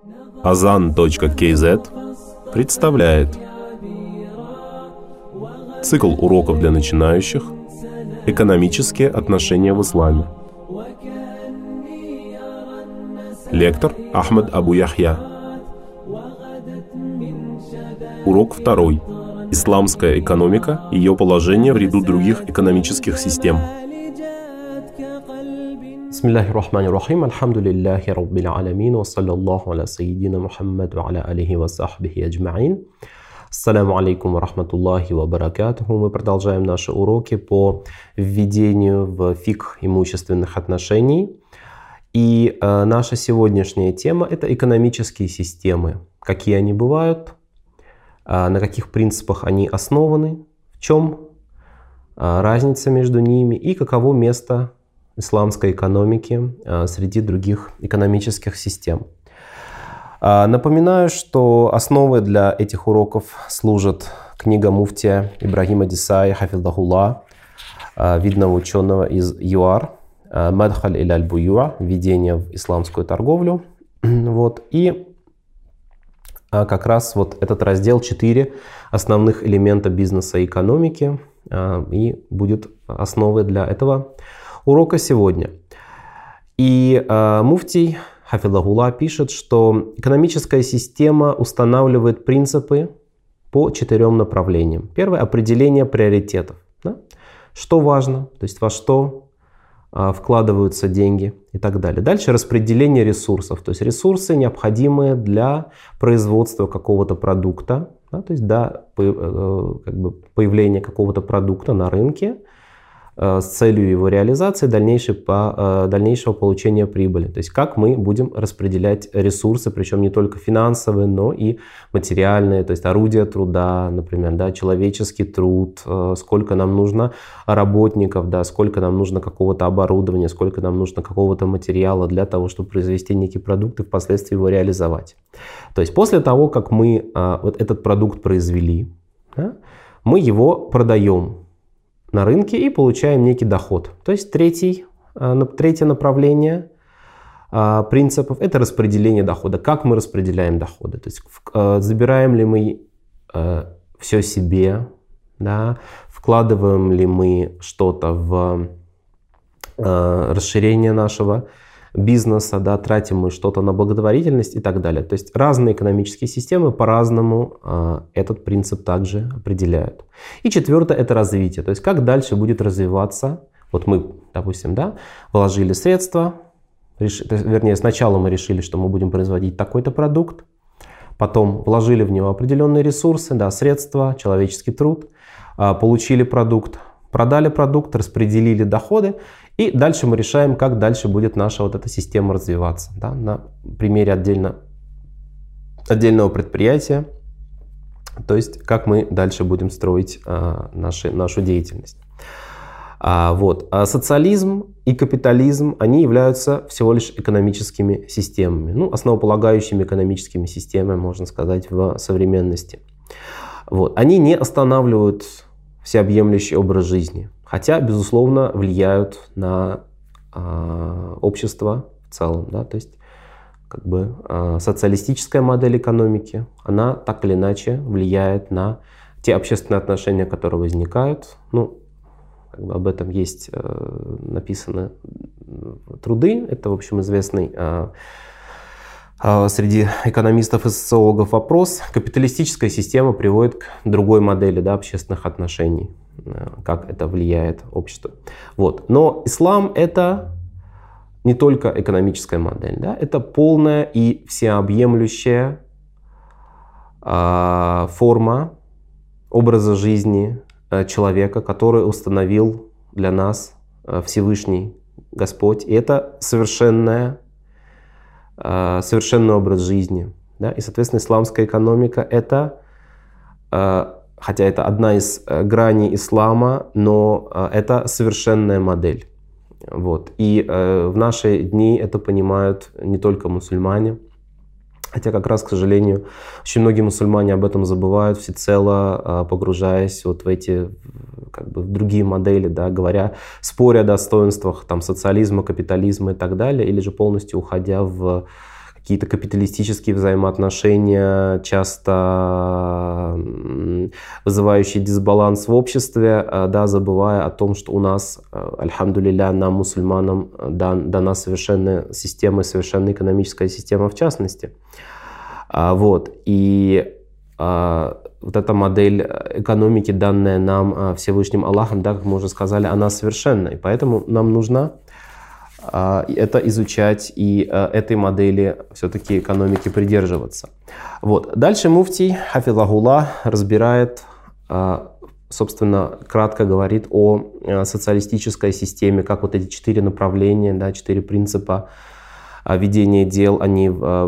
Azan.kz представляет цикл уроков для начинающих «Экономические отношения в исламе». Лектор Ахмад Абу Яхья. Урок 2. Исламская экономика и ее положение в ряду других экономических систем. Бисмиллахир-рахманир-рахим. Альхамдулиллахи раббил аламин. Ва саллаллаху аля сайидина Мухаммад ва аля алихи ва сахбихи аджмаин. Ассаламу алейкум ва рахматуллахи ва баракатуху. Мы продолжаем наши уроки по введению в фикх имущественных отношений. И наша сегодняшняя тема — это экономические системы. Какие они бывают, на каких принципах они основаны, в чем разница между ними и каково место исламской экономики среди других экономических систем. Напоминаю, что основой для этих уроков служит книга муфтия Ибрагима Дисаи хафидахуллах, видного ученого из ЮАР, «Мадхаль иль аль-буюа», «Введение в исламскую торговлю». Вот. И как раз вот этот раздел 4 основных элемента бизнеса и экономики и будет основой для этого урока сегодня. И муфтий хафидахуллах пишет, что экономическая система устанавливает принципы по 4 направлениям. Первое — определение приоритетов. Да? Что важно, то есть во что вкладываются деньги и так далее. Дальше распределение ресурсов, то есть ресурсы, необходимые для производства какого-то продукта, да, то есть до появления какого-то продукта на рынке с целью его реализации, дальнейшего получения прибыли. То есть как мы будем распределять ресурсы, причем не только финансовые, но и материальные, то есть орудия труда, например, да, человеческий труд, сколько нам нужно работников, да, сколько нам нужно какого-то оборудования, сколько нам нужно какого-то материала для того, чтобы произвести некий продукт и впоследствии его реализовать. То есть после того, как мы вот этот продукт произвели, да, мы его продаем на рынке и получаем некий доход. То есть третье направление принципов — это распределение дохода. Как мы распределяем доходы? То есть забираем ли мы все себе, да? Вкладываем ли мы что-то в расширение нашего бизнеса, да? Тратим мы что-то на благотворительность и так далее. То есть разные экономические системы по-разному этот принцип также определяют. И 4 — это развитие. То есть как дальше будет развиваться. Вот мы, допустим, да, вложили средства, вернее, сначала мы решили, что мы будем производить такой-то продукт, потом вложили в него определенные ресурсы, да, средства, человеческий труд, получили продукт, продали продукт, распределили доходы, и дальше мы решаем, как дальше будет наша вот эта система развиваться, да, на примере отдельного предприятия, то есть как мы дальше будем строить нашу деятельность. Вот. Социализм и капитализм, они являются всего лишь экономическими системами, ну, основополагающими экономическими системами, можно сказать, в современности. Вот. Они не останавливают всеобъемлющий образ жизни, хотя, безусловно, влияют на общество в целом. Да? То есть социалистическая модель экономики, она так или иначе влияет на те общественные отношения, которые возникают. Ну, об этом есть написаны труды. Это, в общем, известный среди экономистов и социологов вопрос. Капиталистическая система приводит к другой модели, да, общественных отношений, как это влияет общество. Вот. Но ислам — это не только экономическая модель, да, это полная и всеобъемлющая форма образа жизни человека, который установил для нас Всевышний Господь. И это совершенный образ жизни. Да? И, соответственно, исламская экономика — это, хотя это одна из граней ислама, но это совершенная модель. Вот. И в наши дни это понимают не только мусульмане, хотя как раз, к сожалению, очень многие мусульмане об этом забывают, всецело погружаясь вот в эти в другие модели, да, споря о достоинствах там, социализма, капитализма и так далее, или же полностью уходя в какие-то капиталистические взаимоотношения, часто вызывающие дисбаланс в обществе, да, забывая о том, что у нас, альхамдулилля, нам, мусульманам, дана совершенная система, совершенная экономическая система в частности. Вот. И вот эта модель экономики, данная нам Всевышним Аллахом, да, как мы уже сказали, она совершенна. И поэтому нам нужно это изучать и этой модели все-таки экономики придерживаться. Вот. Дальше муфтий, хафизахуллах, разбирает, собственно, кратко говорит о социалистической системе, как вот эти 4 направления, да, 4 принципа ведения дел, они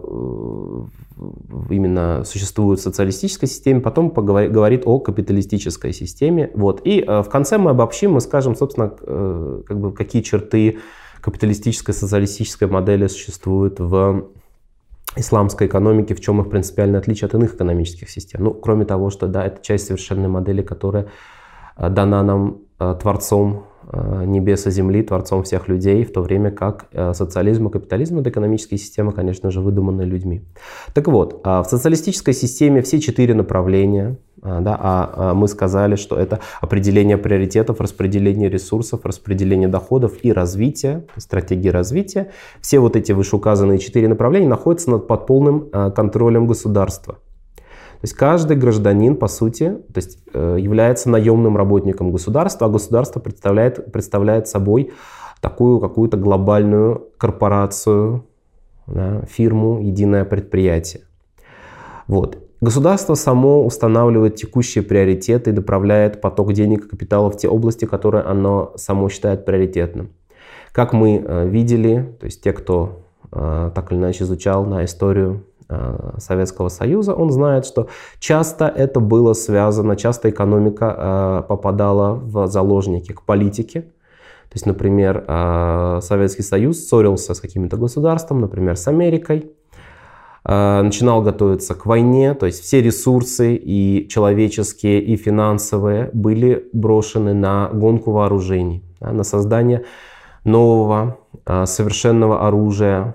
именно существуют в социалистической системе, потом говорит о капиталистической системе. Вот. И в конце мы обобщим, мы скажем, собственно, как бы, какие черты капиталистической, социалистической модели существуют в исламской экономике, в чем их принципиальное отличие от иных экономических систем. Ну, кроме того, что да, это часть совершенной модели, которая дана нам Творцом небес и земли, Творцом всех людей, в то время как социализм и капитализм — это экономические системы, конечно же, выдуманные людьми. Так вот, в социалистической системе все 4 направления, да, мы сказали, что это определение приоритетов, распределение ресурсов, распределение доходов и развитие, стратегии развития. Все вот эти вышеуказанные 4 направления находятся под полным контролем государства. То есть каждый гражданин, по сути, то есть, является наемным работником государства, а государство представляет собой такую какую-то глобальную корпорацию, да, фирму, единое предприятие. Вот. Государство само устанавливает текущие приоритеты и направляет поток денег и капитала в те области, которые оно само считает приоритетным. Как мы видели, то есть те, кто так или иначе изучал историю Советского Союза, он знает, что часто это было связано, часто экономика попадала в заложники к политике. То есть, например, Советский Союз ссорился с каким-то государством, например, с Америкой, начинал готовиться к войне, то есть все ресурсы и человеческие, и финансовые были брошены на гонку вооружений, на создание нового совершенного оружия.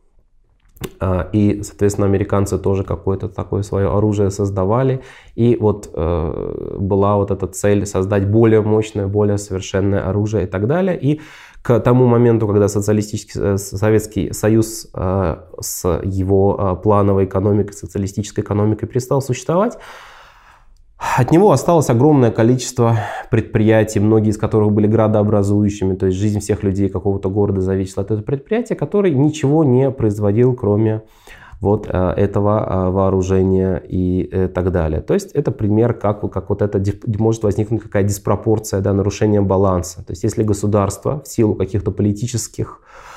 И, соответственно, американцы тоже какое-то такое свое оружие создавали. И вот была вот эта цель создать более мощное, более совершенное оружие и так далее. И к тому моменту, когда Советский Союз с его плановой экономикой, социалистической экономикой перестал существовать, от него осталось огромное количество предприятий, многие из которых были градообразующими, то есть жизнь всех людей какого-то города зависела от этого предприятия, который ничего не производил, кроме вот этого вооружения и так далее. То есть это пример, как вот это может возникнуть какая диспропорция, да, нарушение баланса. То есть если государство в силу каких-то политических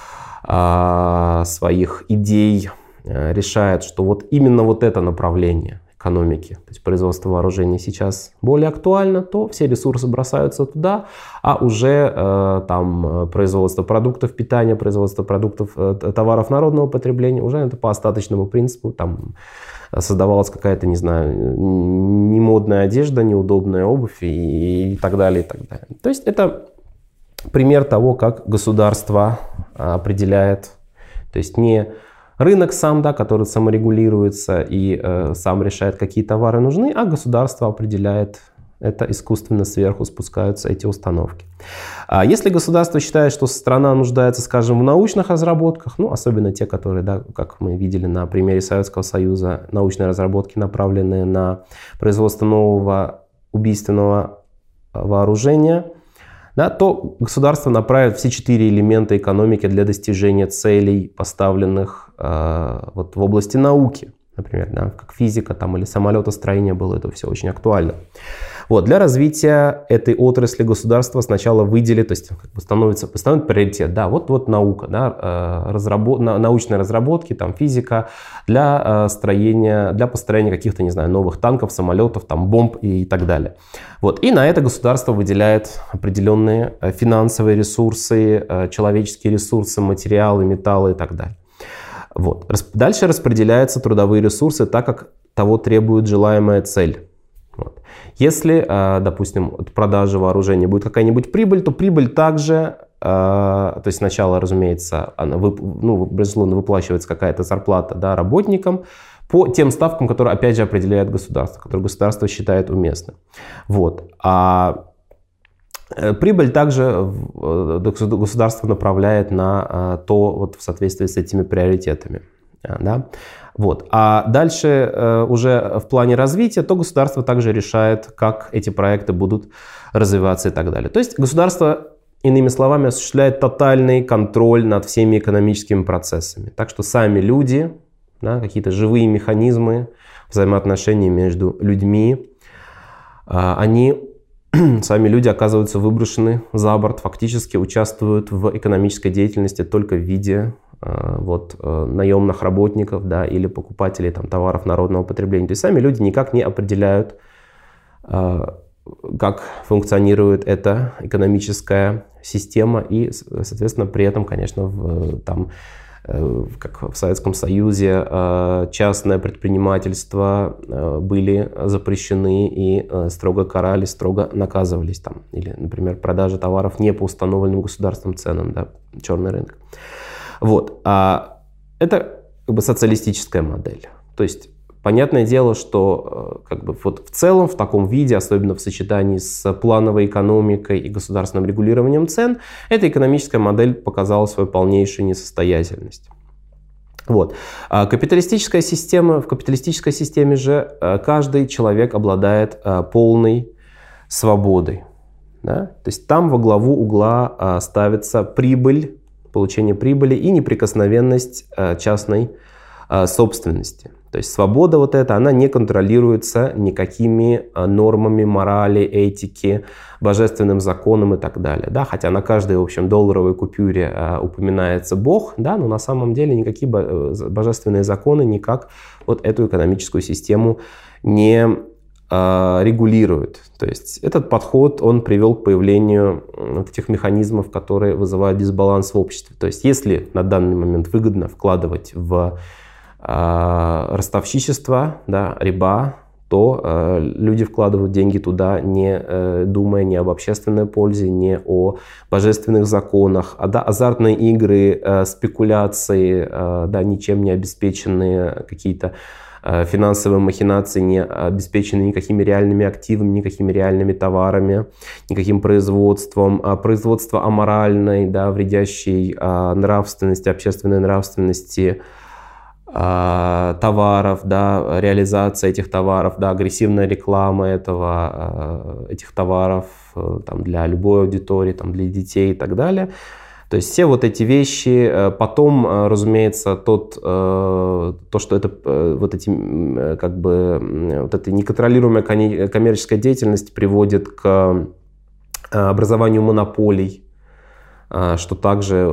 своих идей решает, что вот именно вот это направление экономики, то есть производство вооружений сейчас более актуально, то все ресурсы бросаются туда, а уже там производство продуктов питания, производство продуктов, товаров народного потребления, уже это по остаточному принципу, там создавалась какая-то, не знаю, немодная одежда, неудобная обувь и так далее, и так далее. То есть это пример того, как государство определяет, то есть не рынок сам, да, который саморегулируется и сам решает, какие товары нужны, а государство определяет это искусственно, сверху спускаются эти установки. Если государство считает, что страна нуждается, скажем, в научных разработках, ну, особенно те, которые, да, как мы видели на примере Советского Союза, научные разработки, направленные на производство нового убийственного вооружения, да, то государство направит все 4 элемента экономики для достижения целей, поставленных вот в области науки, например, да, как физика там, или самолетостроение было, это все очень актуально. Вот, для развития этой отрасли государство сначала выделит, то есть как бы становит приоритет, да, вот наука, да, научные разработки, там, физика для построения каких-то, не знаю, новых танков, самолетов, там, бомб и так далее. Вот, и на это государство выделяет определенные финансовые ресурсы, человеческие ресурсы, материалы, металлы и так далее. Вот. Дальше распределяются трудовые ресурсы так, как того требует желаемая цель. Если, допустим, от продажи вооружения будет какая-нибудь прибыль, то прибыль также то есть сначала, разумеется, безусловно, выплачивается какая-то зарплата, да, работникам по тем ставкам, которые, опять же, определяет государство, которые государство считает уместным. Вот. А прибыль также государство направляет на то, вот в соответствии с этими приоритетами. Да? Вот. А дальше уже в плане развития, то государство также решает, как эти проекты будут развиваться и так далее. То есть государство, иными словами, осуществляет тотальный контроль над всеми экономическими процессами. Так что сами люди, да, какие-то живые механизмы взаимоотношений между людьми, сами люди оказываются выброшены за борт, фактически участвуют в экономической деятельности только в виде наемных работников, да, или покупателей там, товаров народного потребления. То есть сами люди никак не определяют, как функционирует эта экономическая система, и, соответственно, при этом, конечно, как в Советском Союзе, частное предпринимательство были запрещены и строго карались, строго наказывались. Там. Или, например, продажа товаров не по установленным государством ценам, да, черный рынок. Вот. Это как бы социалистическая модель. То есть понятное дело, что как бы, вот в целом в таком виде, особенно в сочетании с плановой экономикой и государственным регулированием цен, эта экономическая модель показала свою полнейшую несостоятельность. Вот. В капиталистической системе же каждый человек обладает полной свободой. Да? То есть там во главу угла ставится прибыль, получение прибыли и неприкосновенность частной собственности. То есть свобода вот эта, она не контролируется никакими нормами морали, этики, божественным законом и так далее. Да? Хотя на каждой, в общем, долларовой купюре упоминается Бог, да? Но на самом деле никакие божественные законы никак вот эту экономическую систему не регулируют. То есть этот подход, он привел к появлению вот этих механизмов, которые вызывают дисбаланс в обществе. То есть если на данный момент выгодно вкладывать в ростовщичество, да, риба, то люди вкладывают деньги туда, не думая ни об общественной пользе, ни о божественных законах. Да, азартные игры, спекуляции, да, ничем не обеспеченные какие-то финансовые махинации, не обеспечены никакими реальными активами, никакими реальными товарами, никаким производством. Производство аморальной, да, вредящей нравственности, общественной нравственности товаров, да, реализация этих товаров, да, агрессивная реклама этих товаров там, для любой аудитории, там, для детей и так далее. То есть все вот эти вещи, потом, разумеется, то, что это вот эта неконтролируемая коммерческая деятельность приводит к образованию монополий, что также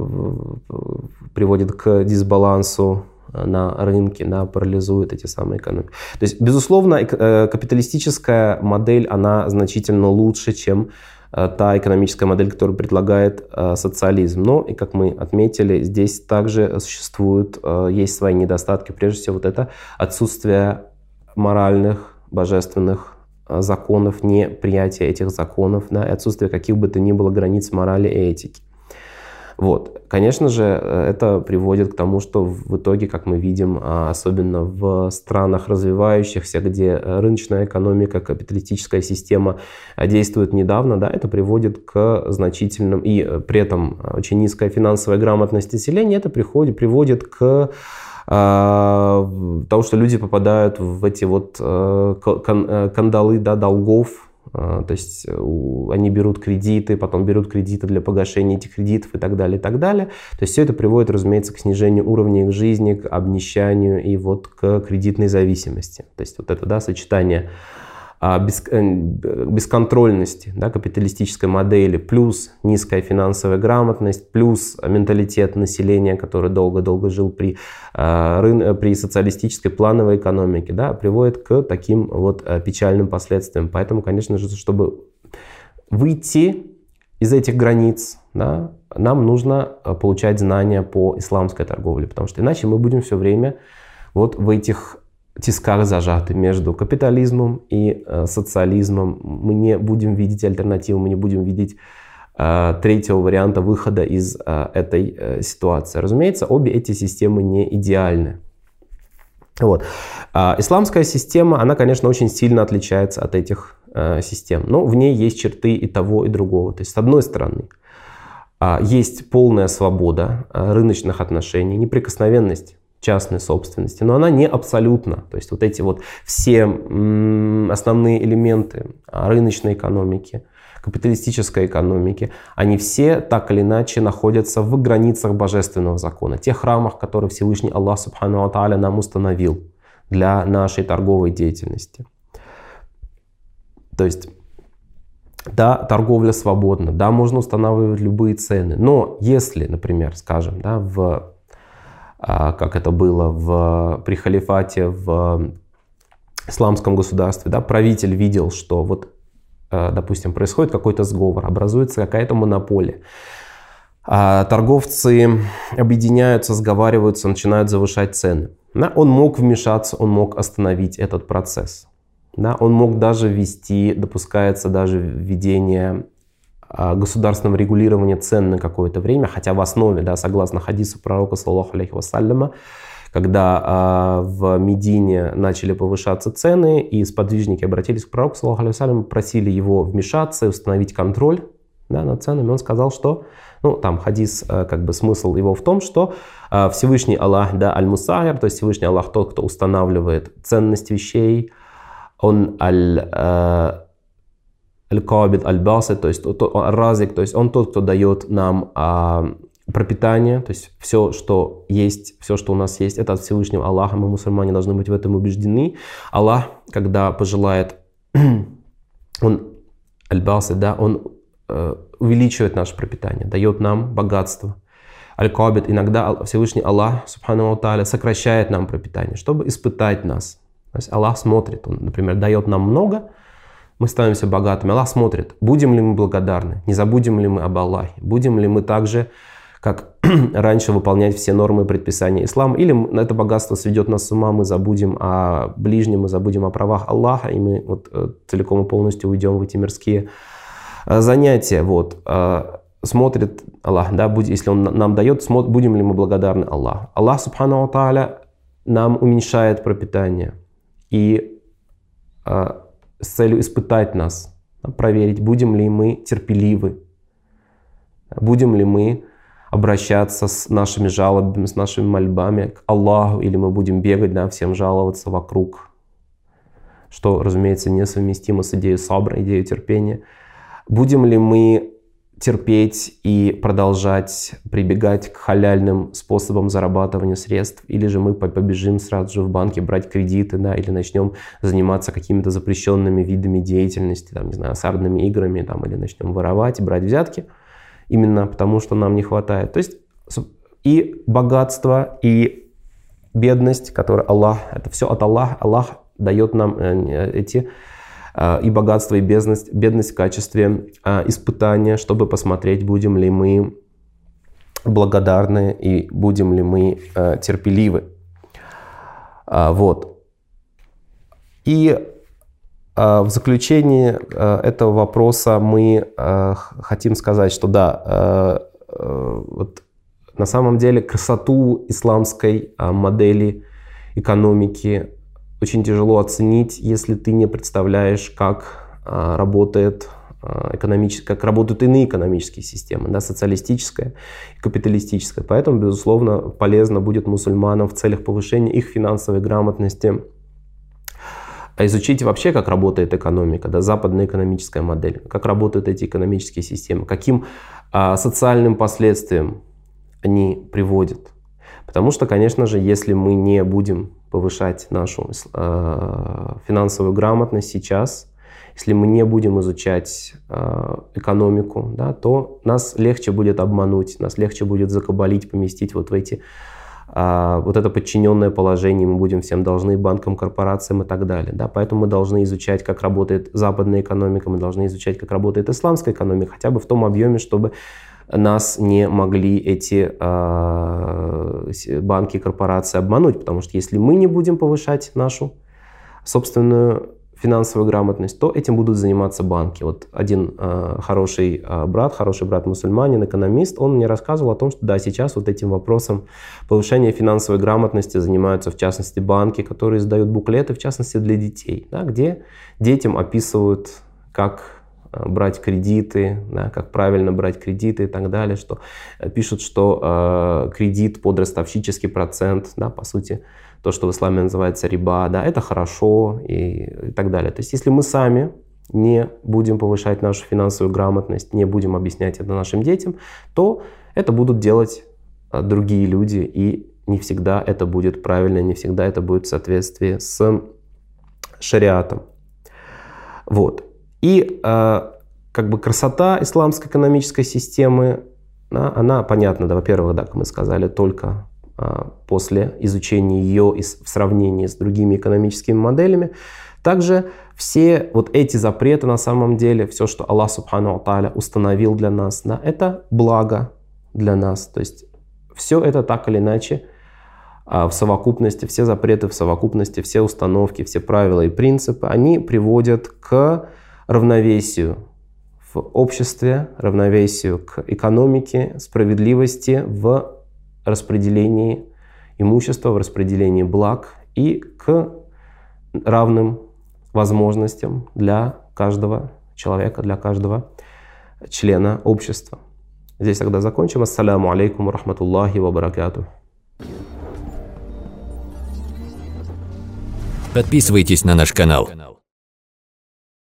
приводит к дисбалансу на рынке, да, парализует эти самые экономики. То есть, безусловно, капиталистическая модель, она значительно лучше, чем та экономическая модель, которую предлагает социализм. Но, и как мы отметили, здесь также есть свои недостатки. Прежде всего, вот это отсутствие моральных, божественных законов, неприятие этих законов, да, и отсутствие каких бы то ни было границ морали и этики. Вот. Конечно же, это приводит к тому, что в итоге, как мы видим, особенно в странах развивающихся, где рыночная экономика, капиталистическая система действует недавно, да, это приводит к значительным, и при этом очень низкая финансовая грамотность населения, это приводит к тому, что люди попадают в эти вот кандалы, да, долгов. То есть они берут кредиты, потом берут кредиты для погашения этих кредитов и так далее, и так далее. То есть все это приводит, разумеется, к снижению уровня их жизни, к обнищанию и вот к кредитной зависимости. То есть вот это, да, сочетание бесконтрольности, да, капиталистической модели, плюс низкая финансовая грамотность, плюс менталитет населения, который долго-долго жил при социалистической плановой экономике, да, приводит к таким вот печальным последствиям. Поэтому, конечно же, чтобы выйти из этих границ, да, нам нужно получать знания по исламской торговле, потому что иначе мы будем все время вот в этих тисках зажаты между капитализмом и социализмом. Мы не будем видеть альтернативу, мы не будем видеть третьего варианта выхода из этой ситуации. Разумеется, обе эти системы не идеальны. Вот. Исламская система, она, конечно, очень сильно отличается от этих систем, но в ней есть черты и того, и другого. То есть, с одной стороны, есть полная свобода рыночных отношений, неприкосновенность частной собственности, но она не абсолютна. То есть вот эти вот все основные элементы рыночной экономики, капиталистической экономики, они все так или иначе находятся в границах божественного закона, тех рамах, которые Всевышний Аллах Субхану ва Тааля нам установил для нашей торговой деятельности. То есть, да, торговля свободна, да, можно устанавливать любые цены, но если, например, скажем, да, как это было при халифате в исламском государстве, да, правитель видел, что вот, допустим, происходит какой-то сговор, образуется какая-то монополия, торговцы объединяются, сговариваются, начинают завышать цены. Да, он мог вмешаться, он мог остановить этот процесс. Да, он мог даже ввести, допускается даже введение государственного регулирования цен на какое-то время, хотя в основе, да, согласно хадису пророка, саллаллаху алейхи вассаляма, когда в Медине начали повышаться цены, и сподвижники обратились к пророку, саллаллаху алейхи вассаляму, просили его вмешаться и установить контроль, да, над ценами, он сказал, что, ну, там хадис, как бы смысл его в том, что Всевышний Аллах, да, аль-Мусайр, то есть Всевышний Аллах тот, кто устанавливает ценность вещей, он аль-Кабид, аль-Басит, то есть разик, то есть он тот, кто дает нам пропитание, то есть все, что есть, все, что у нас есть, это от Всевышнего Аллаха, мы, мусульмане, должны быть в этом убеждены. Аллах, когда пожелает, он аль-Басит, да, он увеличивает наше пропитание, дает нам богатство. Аль-Кабид, иногда Всевышний Аллах, субхану ва тааля, сокращает нам пропитание, чтобы испытать нас. То есть Аллах смотрит, он, например, дает нам много, мы становимся богатыми. Аллах смотрит, будем ли мы благодарны, не забудем ли мы об Аллахе, будем ли мы так же, как раньше, выполнять все нормы и предписания ислама, или это богатство сведет нас с ума, мы забудем о ближнем, мы забудем о правах Аллаха, и мы вот целиком и полностью уйдем в эти мирские занятия. Вот. Смотрит Аллах, да, если Он нам дает, будем ли мы благодарны Аллаху. Аллах, субхану ва тааля, нам уменьшает пропитание. И с целью испытать нас, проверить, будем ли мы терпеливы, будем ли мы обращаться с нашими жалобами, с нашими мольбами к Аллаху, или мы будем бегать, да, всем жаловаться вокруг, что, разумеется, несовместимо с идеей сабра, идеей терпения. Будем ли мы терпеть и продолжать прибегать к халяльным способам зарабатывания средств, или же мы побежим сразу же в банке брать кредиты, да, или начнем заниматься какими-то запрещенными видами деятельности, там, не знаю, азартными играми, там, или начнем воровать и брать взятки, именно потому что нам не хватает. То есть и богатство, и бедность, которые Аллах, это все от Аллаха, Аллах дает нам эти и богатство, и бедность в качестве испытания, чтобы посмотреть, будем ли мы благодарны и будем ли мы терпеливы. Вот. И в заключение этого вопроса мы хотим сказать, что да, вот на самом деле красоту исламской модели экономики очень тяжело оценить, если ты не представляешь, как работают иные экономические системы, да, социалистическая и капиталистическая. Поэтому, безусловно, полезно будет мусульманам в целях повышения их финансовой грамотности изучить вообще, как работает экономика, да, западная экономическая модель, как работают эти экономические системы, каким социальным последствиям они приводят. Потому что, конечно же, если мы не будем повышать нашу финансовую грамотность сейчас, если мы не будем изучать экономику, да, то нас легче будет обмануть, нас легче будет закабалить, поместить вот в эти, вот это подчиненное положение, мы будем всем должны, банкам, корпорациям и так далее. Да. Поэтому мы должны изучать, как работает западная экономика, мы должны изучать, как работает исламская экономика, хотя бы в том объеме, чтобы нас не могли эти банки и корпорации обмануть, потому что если мы не будем повышать нашу собственную финансовую грамотность, то этим будут заниматься банки. Вот один хороший брат мусульманин, экономист, он мне рассказывал о том, что да, сейчас вот этим вопросом повышения финансовой грамотности занимаются в частности банки, которые издают буклеты, в частности для детей, да, где детям описывают, как брать кредиты, да, как правильно брать кредиты и так далее, что пишут, что кредит под ростовщический процент, да, по сути, то, что в исламе называется риба, да, это хорошо и так далее. То есть если мы сами не будем повышать нашу финансовую грамотность, не будем объяснять это нашим детям, то это будут делать другие люди, и не всегда это будет правильно, не всегда это будет в соответствии с шариатом. Вот. И как бы красота исламской экономической системы, да, она понятна, да, во-первых, да, как мы сказали, только после изучения ее в сравнении с другими экономическими моделями. Также все вот эти запреты на самом деле, все, что Аллах Субхану ва Тааля установил для нас, да, это благо для нас. То есть все это так или иначе в совокупности, все запреты в совокупности, все установки, все правила и принципы, они приводят к равновесию в обществе, равновесию к экономике, справедливости в распределении имущества, в распределении благ и к равным возможностям для каждого человека, для каждого члена общества. Здесь тогда закончим. Ассаляму алейкум ва рахматуллахи ва баракатух. Подписывайтесь на наш канал.